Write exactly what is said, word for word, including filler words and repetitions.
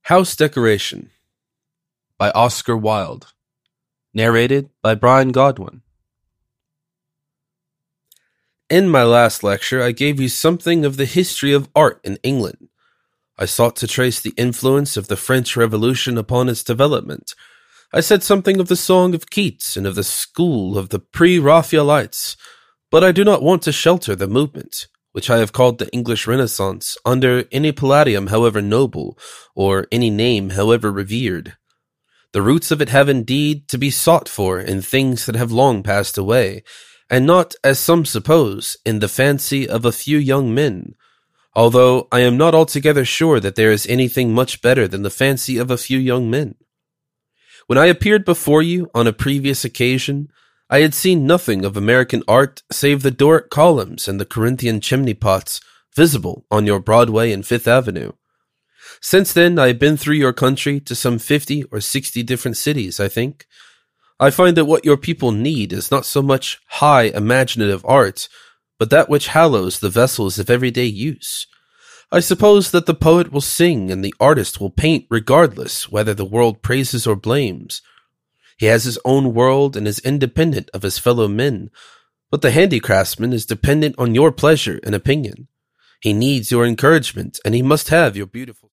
House Decoration by Oscar Wilde. Narrated by Brian Godwin. In my last lecture, I gave you something of the history of art in England. I sought to trace the influence of the French Revolution upon its development. I said something of the Song of Keats and of the school of the pre-Raphaelites, but I do not want to shelter the movement, which I have called the English Renaissance, under any palladium however noble, or any name however revered. The roots of it have indeed to be sought for in things that have long passed away, and not, as some suppose, in the fancy of a few young men, although I am not altogether sure that there is anything much better than the fancy of a few young men. When I appeared before you on a previous occasion, I had seen nothing of American art save the Doric columns and the Corinthian chimney pots visible on your Broadway and Fifth Avenue. Since then, I have been through your country to some fifty or sixty different cities, I think. I find that what your people need is not so much high imaginative art, but that which hallows the vessels of everyday use. I suppose that the poet will sing and the artist will paint regardless whether the world praises or blames. He has his own world and is independent of his fellow men, but the handicraftsman is dependent on your pleasure and opinion. He needs your encouragement, and he must have your beautiful